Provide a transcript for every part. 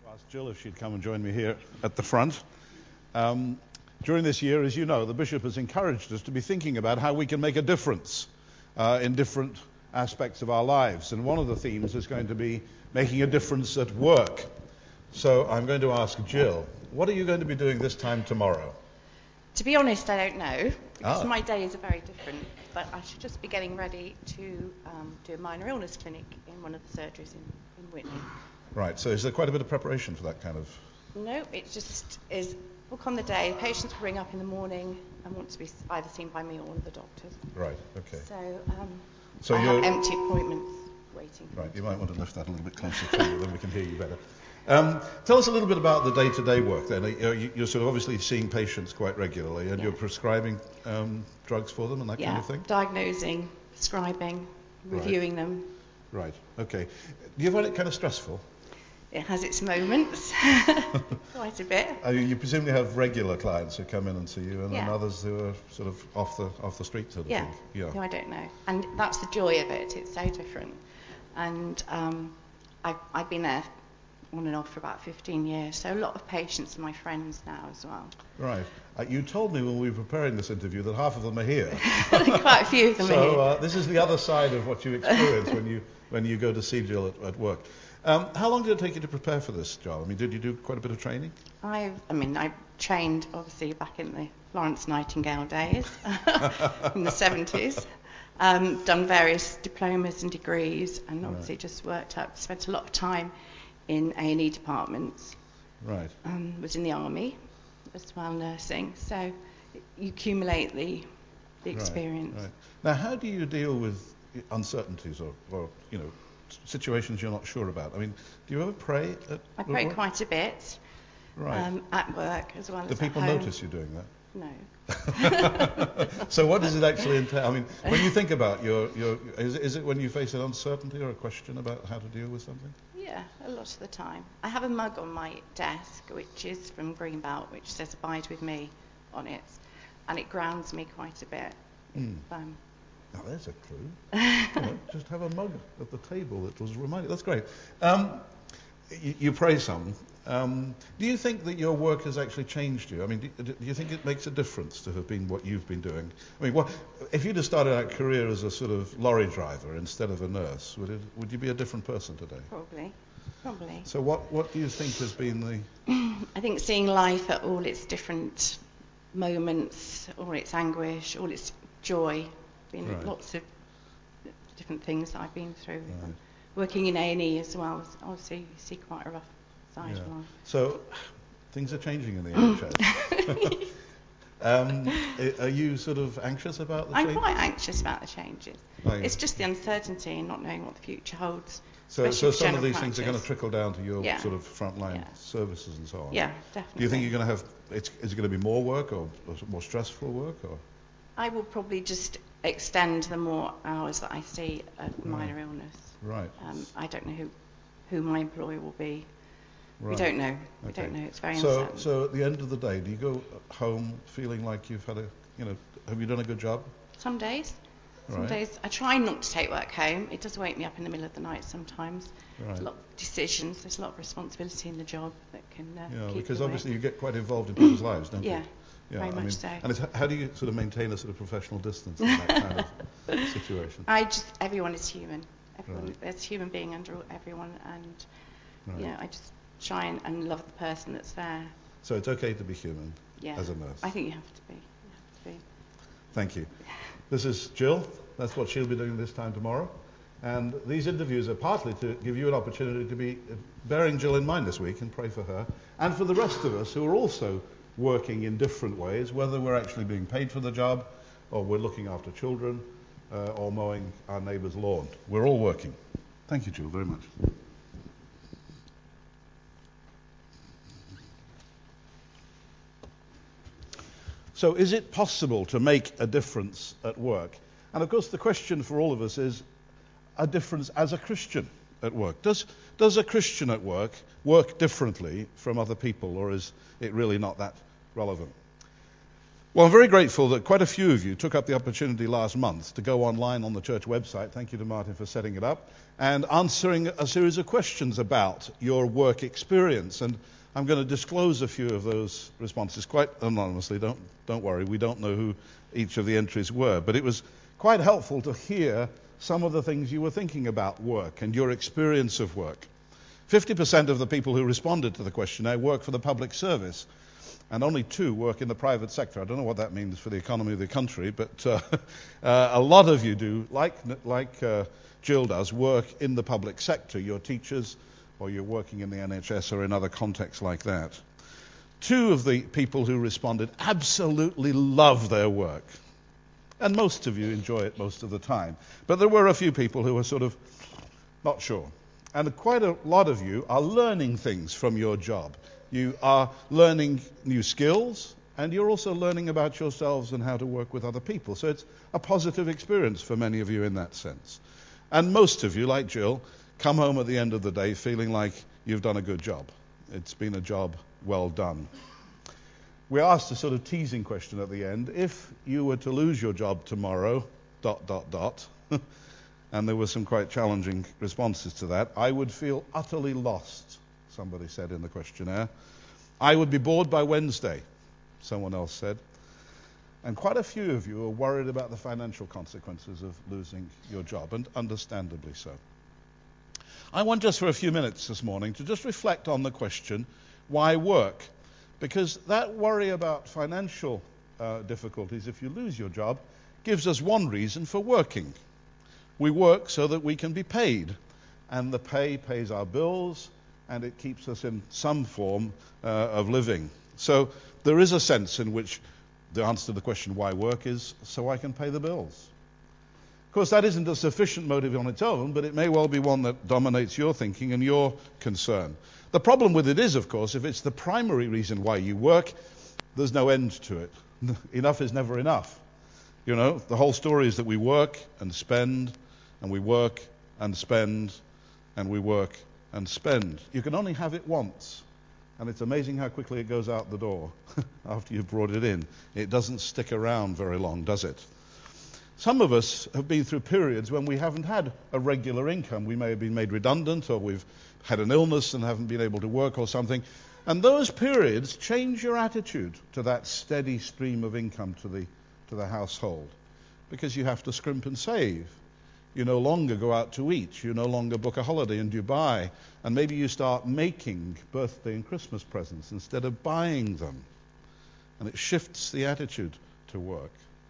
Asked Jill if she'd come and join me here at the front. During this year, as you know, the Bishop has encouraged us to be thinking about how we can make a difference in different aspects of our lives. And one of the themes is going to be making a difference at work. So I'm going to ask Jill, what are you going to be doing this time tomorrow? To be honest, I don't know, because my days are very different. But I should just be getting ready to do a minor illness clinic in one of the surgeries in Whitney. Right, so is there quite a bit of preparation for that kind of... No, it just is book on the day. Patients will ring up in the morning and want to be either seen by me or one of the doctors. Right, okay. So I have empty appointments waiting. Right, you might want to lift that a little bit closer to you, then we can hear you better. Tell us a little bit about the day-to-day work then. You're sort of obviously seeing patients quite regularly, and you're prescribing drugs for them and that kind of thing? Diagnosing, prescribing, reviewing them. Right, okay. Do you find it kind of stressful? It has its moments, quite a bit. You presumably have regular clients who come in and see you, and then others who are sort of off the street sort of thing. Yeah, no, I don't know. And that's the joy of it. It's so different. And I've been there on and off for about 15 years, so a lot of patients are my friends now as well. Right. You told me when we were preparing this interview that half of them are here. Quite a few of them are here. So this is the other side of what you experience when you go to see Jill at work. How long did it take you to prepare for this job? I mean, did you do quite a bit of training? I trained obviously back in the Florence Nightingale days in the 70s. Done various diplomas and degrees, and obviously just worked up. Spent a lot of time in A&E departments. Right. Was in the army as well, nursing. So you accumulate the experience. Right. Now, how do you deal with uncertainties or situations you're not sure about? I mean, do you ever pray I pray quite a bit. Right. At work as well as at home. Do people notice you doing that? No. So what does it actually entail? I mean, when you think about is it when you face an uncertainty or a question about how to deal with something? Yeah, a lot of the time. I have a mug on my desk, which is from Greenbelt, which says "Abide with me" on it, and it grounds me quite a bit. Now there's a clue. Just have a mug at the table that was reminded. That's great. You pray some. Do you think that your work has actually changed you? I mean, do you think it makes a difference to have been what you've been doing? I mean, if you'd have started out a career as a sort of lorry driver instead of a nurse, would you be a different person today? Probably. So what do you think has been the... I think seeing life at all its different moments, all its anguish, all its joy. Been lots of different things that I've been through. Right. Working in A&E as well, obviously you see quite a rough side of life. So things are changing in the NHS. Are you sort of anxious about the changes? I'm quite anxious about the changes. It's just the uncertainty and not knowing what the future holds. So some of these things are going to trickle down to your sort of frontline services and so on. Yeah, definitely. Do you think you're going to have? Is it going to be more work or more stressful work or? I will probably just extend the more hours that I see at minor illness. Right. I don't know who my employer will be. Right. We don't know. Okay. We don't know. It's very uncertain. So at the end of the day, do you go home feeling like you've had have you done a good job? Some days. Some days. I try not to take work home. It does wake me up in the middle of the night sometimes. Right. There's a lot of decisions. There's a lot of responsibility in the job that can keep because you obviously you get quite involved in people's lives, don't you? Yeah, very much so. And how do you sort of maintain a sort of professional distance in that kind of situation? Everyone is human. There's a human being under everyone, and I just try and love the person that's there. So it's okay to be human as a nurse? I think you have to be. Thank you. This is Jill. That's what she'll be doing this time tomorrow. And these interviews are partly to give you an opportunity to be bearing Jill in mind this week and pray for her, and for the rest of us who are also working in different ways, whether we're actually being paid for the job or we're looking after children or mowing our neighbour's lawn. We're all working. Thank you, Jill, very much. So is it possible to make a difference at work? And of course the question for all of us is a difference as a Christian at work. Does a Christian at work differently from other people, or is it really not that relevant? Well, I'm very grateful that quite a few of you took up the opportunity last month to go online on the church website. Thank you to Martin for setting it up, and answering a series of questions about your work experience. And I'm going to disclose a few of those responses quite anonymously. Don't worry, we don't know who each of the entries were, but it was quite helpful to hear some of the things you were thinking about work and your experience of work. 50% of the people who responded to the questionnaire work for the public service, and only 2 work in the private sector. I don't know what that means for the economy of the country, but a lot of you do, like Jill does, work in the public sector. You're teachers, or you're working in the NHS or in other contexts like that. 2 of the people who responded absolutely love their work, and most of you enjoy it most of the time. But there were a few people who were sort of not sure. And quite a lot of you are learning things from your job. You are learning new skills, and you're also learning about yourselves and how to work with other people. So it's a positive experience for many of you in that sense. And most of you, like Jill, come home at the end of the day feeling like you've done a good job. It's been a job well done. We asked a sort of teasing question at the end. If you were to lose your job tomorrow, ... and there were some quite challenging responses to that, I would feel utterly lost, somebody said in the questionnaire. I would be bored by Wednesday, someone else said. And quite a few of you are worried about the financial consequences of losing your job, and understandably so. I want just for a few minutes this morning to just reflect on the question, why work? Because that worry about financial difficulties if you lose your job gives us one reason for working. We work so that we can be paid, and the pay pays our bills, and it keeps us in some form of living. So there is a sense in which the answer to the question, why work, is so I can pay the bills. Of course, that isn't a sufficient motive on its own, but it may well be one that dominates your thinking and your concern. The problem with it is, of course, if it's the primary reason why you work, there's no end to it. Enough is never enough. You know, the whole story is that we work and spend, and we work and spend, and we work and spend. You can only have it once, and it's amazing how quickly it goes out the door after you've brought it in. It doesn't stick around very long, does it? Some of us have been through periods when we haven't had a regular income. We may have been made redundant, or we've had an illness and haven't been able to work or something. And those periods change your attitude to that steady stream of income to the household, because you have to scrimp and save. You no longer go out to eat. You no longer book a holiday in Dubai. And maybe you start making birthday and Christmas presents instead of buying them. And it shifts the attitude to work.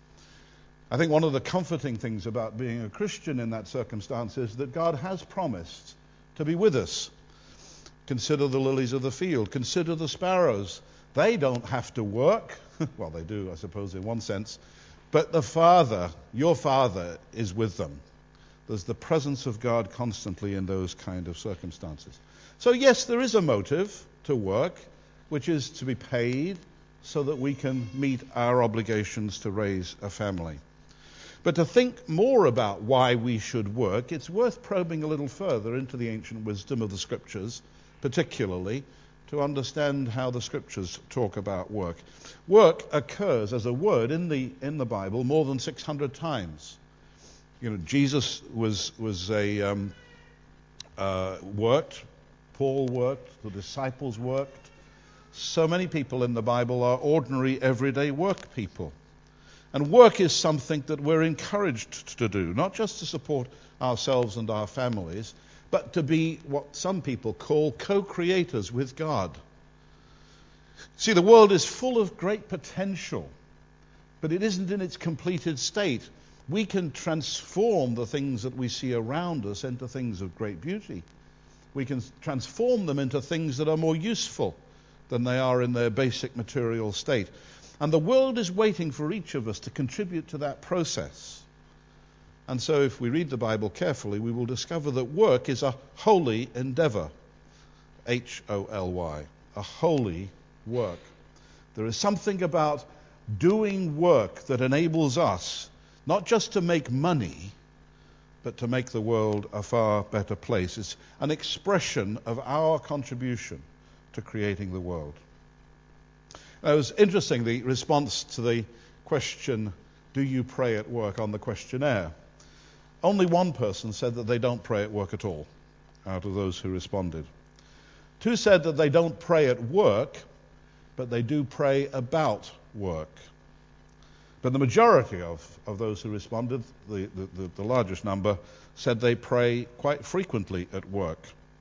I think one of the comforting things about being a Christian in that circumstance is that God has promised to be with us. Consider the lilies of the field. Consider the sparrows. They don't have to work. Well, they do, I suppose, in one sense. But the Father, your Father, is with them. There's the presence of God constantly in those kind of circumstances. So yes, there is a motive to work, which is to be paid so that we can meet our obligations to raise a family. But to think more about why we should work, it's worth probing a little further into the ancient wisdom of the Scriptures, particularly to understand how the Scriptures talk about work. Work occurs as a word in the Bible more than 600 times. You know, Jesus was worked, Paul worked, the disciples worked. So many people in the Bible are ordinary, everyday work people. And work is something that we're encouraged to do, not just to support ourselves and our families, but to be what some people call co-creators with God. See, the world is full of great potential, but it isn't in its completed state. We can transform the things that we see around us into things of great beauty. We can transform them into things that are more useful than they are in their basic material state. And the world is waiting for each of us to contribute to that process. And so if we read the Bible carefully, we will discover that work is a holy endeavor. H-O-L-Y. A holy work. There is something about doing work that enables us not just to make money, but to make the world a far better place. It's an expression of our contribution to creating the world. It was interesting, the response to the question, do you pray at work, on the questionnaire. Only one person said that they don't pray at work at all, out of those who responded. 2 said that they don't pray at work, but they do pray about work. But the majority of those who responded, the largest number, said they pray quite frequently at work.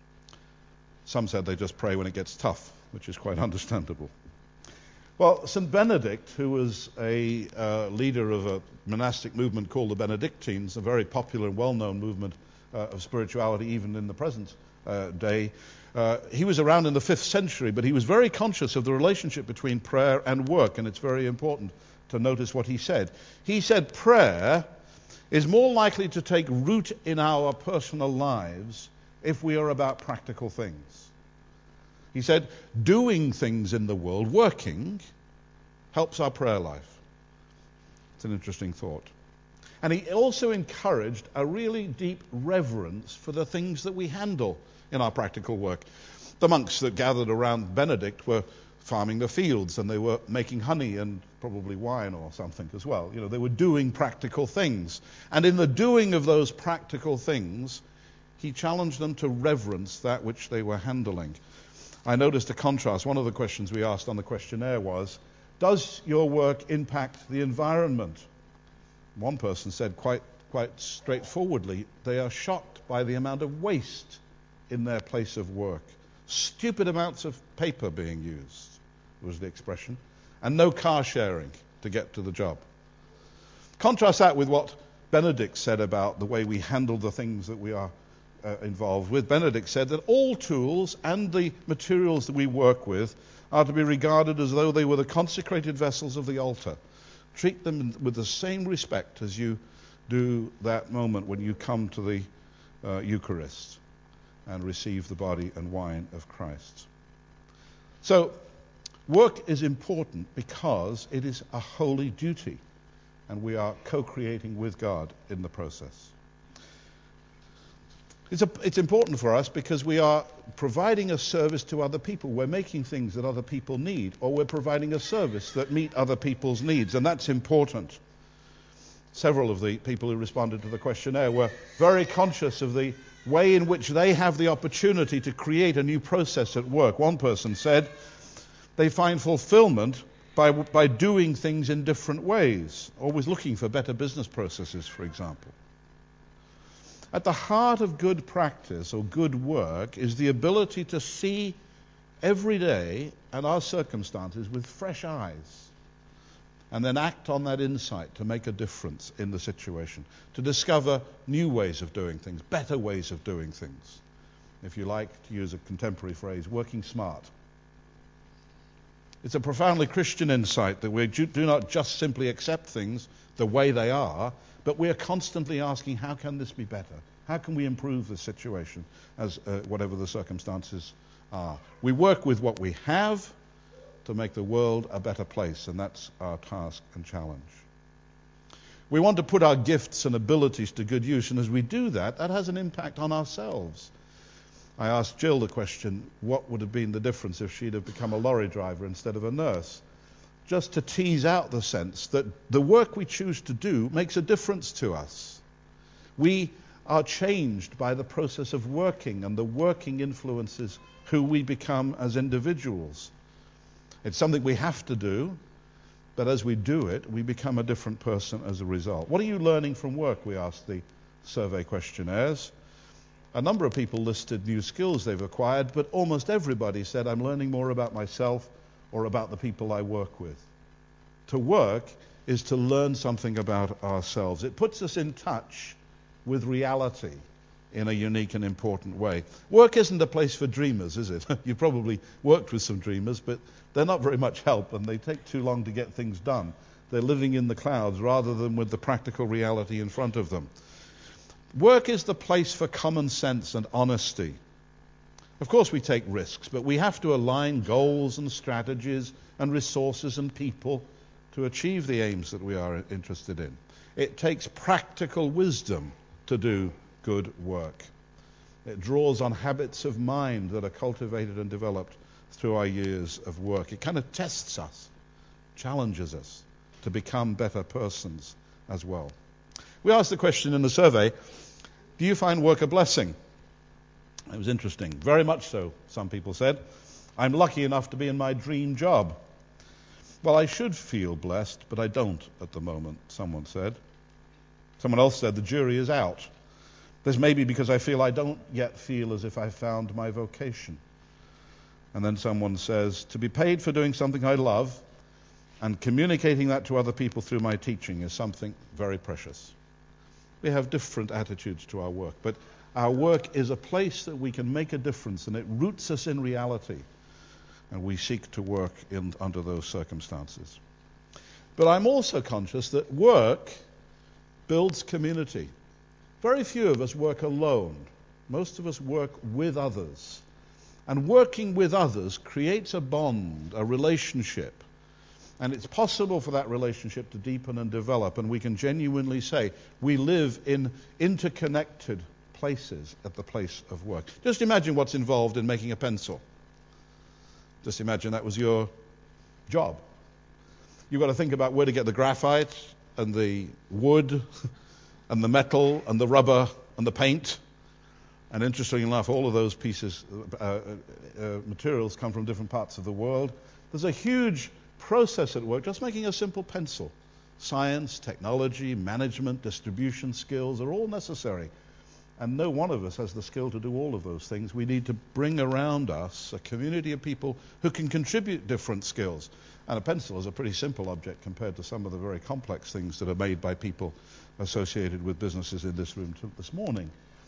Some said they just pray when it gets tough, which is quite understandable. Well, St. Benedict, who was a leader of a monastic movement called the Benedictines, a very popular and well-known movement of spirituality even in the present day, he was around in the 5th century, but he was very conscious of the relationship between prayer and work, and it's very important to notice what he said. He said prayer is more likely to take root in our personal lives if we are about practical things. He said, doing things in the world, working, helps our prayer life. It's an interesting thought. And he also encouraged a really deep reverence for the things that we handle in our practical work. The monks that gathered around Benedict were farming the fields, and they were making honey and probably wine or something as well. You know, they were doing practical things. And in the doing of those practical things, he challenged them to reverence that which they were handling. I noticed a contrast. One of the questions we asked on the questionnaire was, does your work impact the environment? One person said quite straightforwardly, they are shocked by the amount of waste in their place of work. Stupid amounts of paper being used was the expression, and no car sharing to get to the job. Contrast that with what Benedict said about the way we handle the things that we are involved with. Benedict said that all tools and the materials that we work with are to be regarded as though they were the consecrated vessels of the altar. Treat them with the same respect as you do that moment when you come to the Eucharist and receive the body and wine of Christ. So, work is important because it is a holy duty, and we are co-creating with God in the process. It's important for us because we are providing a service to other people. We're making things that other people need, or we're providing a service that meet other people's needs, and that's important. Several of the people who responded to the questionnaire were very conscious of the way in which they have the opportunity to create a new process at work. One person said they find fulfillment by doing things in different ways, always looking for better business processes, for example. At the heart of good practice or good work is the ability to see every day and our circumstances with fresh eyes, and then act on that insight to make a difference in the situation, to discover new ways of doing things, better ways of doing things. If you like to use a contemporary phrase, working smart. It's a profoundly Christian insight that we do not just simply accept things the way they are, but we are constantly asking, how can this be better? How can we improve the situation as whatever the circumstances are? We work with what we have to make the world a better place, and that's our task and challenge. We want to put our gifts and abilities to good use, and as we do that, that has an impact on ourselves. I asked Jill the question, what would have been the difference if she'd have become a lorry driver instead of a nurse? Just to tease out the sense that the work we choose to do makes a difference to us. We are changed by the process of working, and the working influences who we become as individuals. It's something we have to do, but as we do it, we become a different person as a result. What are you learning from work? We asked the survey questionnaires. A number of people listed new skills they've acquired, but almost everybody said, I'm learning more about myself or about the people I work with. To work is to learn something about ourselves. It puts us in touch with reality in a unique and important way. Work isn't a place for dreamers, is it? You've probably worked with some dreamers, but they're not very much help, and they take too long to get things done. They're living in the clouds rather than with the practical reality in front of them. Work is the place for common sense and honesty. Of course we take risks, but we have to align goals and strategies and resources and people to achieve the aims that we are interested in. It takes practical wisdom to do good work. It draws on habits of mind that are cultivated and developed through our years of work. It kind of tests us challenges us to become better persons as well. We asked the question in the survey, do you find work a blessing? It was interesting. Very much so, some people said. I'm lucky enough to be in my dream job. Well, I should feel blessed, but I don't at the moment, someone said. Someone else said the jury is out. This may be because I feel I don't yet feel as if I found my vocation. And then someone says, to be paid for doing something I love and communicating that to other people through my teaching is something very precious. We have different attitudes to our work, but our work is a place that we can make a difference, and it roots us in reality, and we seek to work under those circumstances. But I'm also conscious that work builds community. Very few of us work alone. Most of us work with others. And working with others creates a bond, a relationship. And it's possible for that relationship to deepen and develop, and we can genuinely say we live in interconnected places at the place of work. Just imagine what's involved in making a pencil. Just imagine that was your job. You've got to think about where to get the graphite and the wood and the metal and the rubber and the paint. And interestingly enough, all of those pieces, materials come from different parts of the world. There's a huge process at work just making a simple pencil. Science, technology, management, distribution skills are all necessary. And no one of us has the skill to do all of those things. We need to bring around us a community of people who can contribute different skills. And a pencil is a pretty simple object compared to some of the very complex things that are made by people associated with businesses in this room this morning.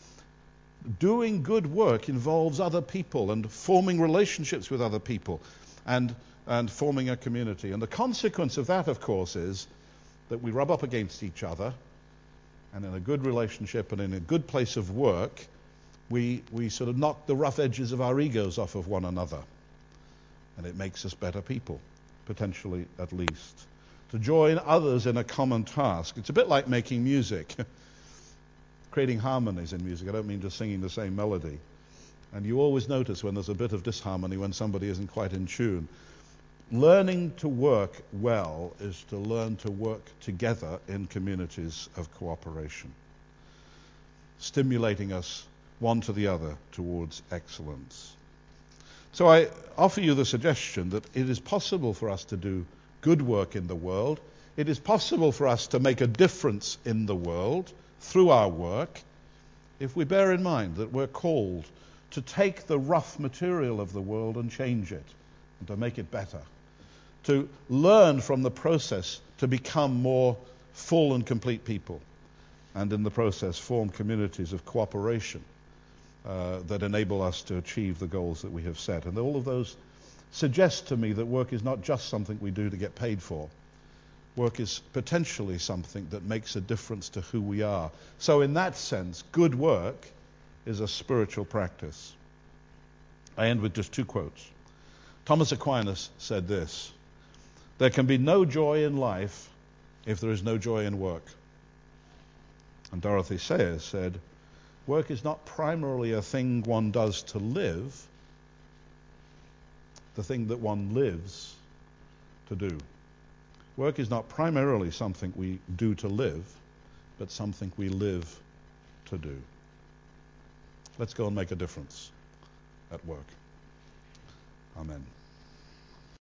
Doing good work involves other people and forming relationships with other people and forming a community. And the consequence of that, of course, is that we rub up against each other, and in a good relationship and in a good place of work, we sort of knock the rough edges of our egos off of one another. And it makes us better people, potentially at least. To join others in a common task. It's a bit like making music. Creating harmonies in music. I don't mean just singing the same melody. And you always notice when there's a bit of disharmony, when somebody isn't quite in tune. Learning to work well is to learn to work together in communities of cooperation, stimulating us one to the other towards excellence. So I offer you the suggestion that it is possible for us to do good work in the world. It is possible for us to make a difference in the world through our work, if we bear in mind that we're called to take the rough material of the world and change it, and to make it better, to learn from the process to become more full and complete people, and in the process form communities of cooperation that enable us to achieve the goals that we have set. And all of those suggest to me that work is not just something we do to get paid for. Work is potentially something that makes a difference to who we are. So in that sense, good work is a spiritual practice. I end with just two quotes. Thomas Aquinas said this: there can be no joy in life if there is no joy in work. And Dorothy Sayers said, work is not primarily a thing one does to live, the thing that one lives to do. Work is not primarily something we do to live, but something we live to do. Let's go and make a difference at work. Amen.